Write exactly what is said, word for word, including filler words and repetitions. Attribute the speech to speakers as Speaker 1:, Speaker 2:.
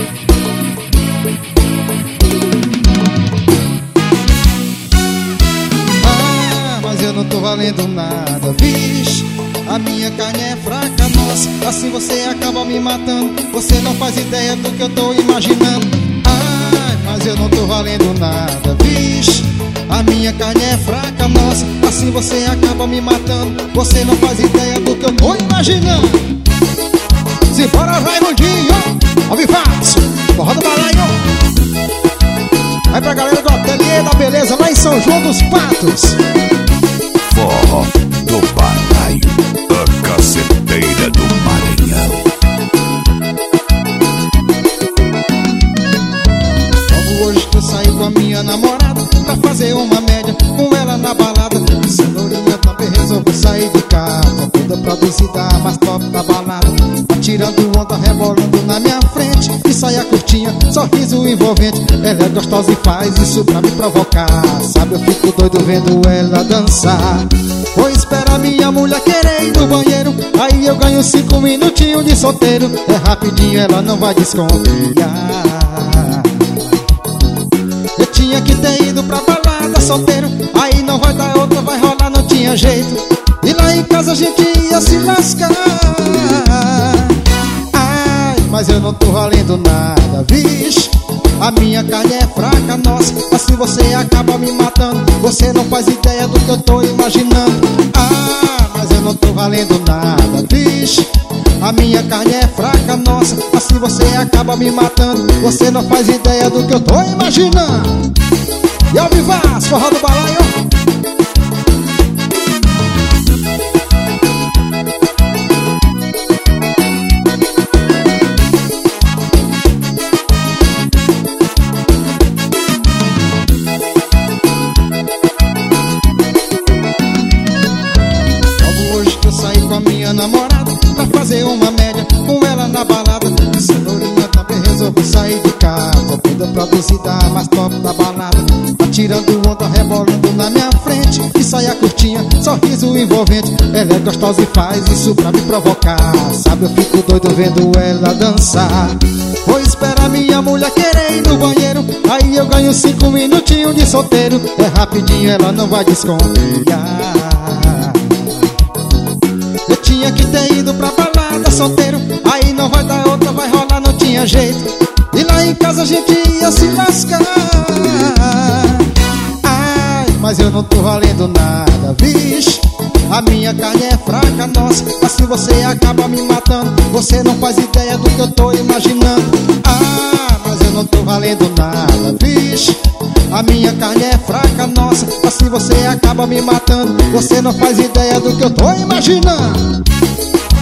Speaker 1: Ah, mas eu não tô valendo nada, vixe. A minha carne é fraca, nossa, assim você acaba me matando. Você não faz ideia do que eu tô imaginando. Ai, mas eu não tô valendo nada, vixe. A minha carne é fraca, nossa, assim você acaba me matando. Você não faz ideia do que eu tô imaginando. Se bora, Raimundinho, ao vivaço, forró do balaio. Vai pra galera do Ateliê da Beleza, lá em São João dos Patos.
Speaker 2: Forró do balaio, a caceteira do Maranhão.
Speaker 1: Logo hoje que eu saí com a minha namorada pra fazer uma média com ela na balada. Cenourinha também resolveu sair de casa, toda produzida, mais top da balada. Tirando onda, rebolando na minha frente, e saia curtinha, sorriso envolvente. Ela é gostosa e faz isso pra me provocar. Sabe, eu fico doido vendo ela dançar. Vou esperar minha mulher querer ir no banheiro, aí eu ganho cinco minutinhos de solteiro. É rapidinho, ela não vai desconfiar. Eu tinha que ter ido pra balada solteiro, aí não vai dar outra, vai rolar, não tinha jeito. E lá em casa a gente ia se lascar. Ai, mas eu não tô valendo nada, vixe. A minha carne é fraca, nossa, assim você acaba me matando. Você não faz ideia do que eu tô imaginando. Ah, mas eu não tô valendo nada, vixe. A minha carne é fraca, nossa, assim você acaba me matando. Você não faz ideia do que eu tô imaginando. E ao vivaço, forró do balaio. Com a minha namorada pra fazer uma média com ela na balada. Cenourinha também resolveu sair de casa, toda produzida, mais top da balada. Tirando onda, rebolando na minha frente, e saia curtinha, sorriso envolvente. Ela é gostosa e faz isso pra me provocar. Sabe, eu fico doido vendo ela dançar. Vou esperar minha mulher querer ir no banheiro, aí eu ganho cinco minutinhos de solteiro. É rapidinho, ela não vai desconfiar. Eu tinha que ter ido pra balada solteiro, aí não vai dar outra, vai rolar, não tinha jeito. E lá em casa a gente ia se lascar. Ai, mas eu não tô valendo nada, vixe. A minha carne é fraca, nossa, assim você acaba me matando. Você não faz ideia do que eu tô imaginando. Ah, mas eu não tô valendo nada, vixe. A minha carne é fraca, nossa, assim você acaba me matando. Você não faz ideia do que eu tô imaginando.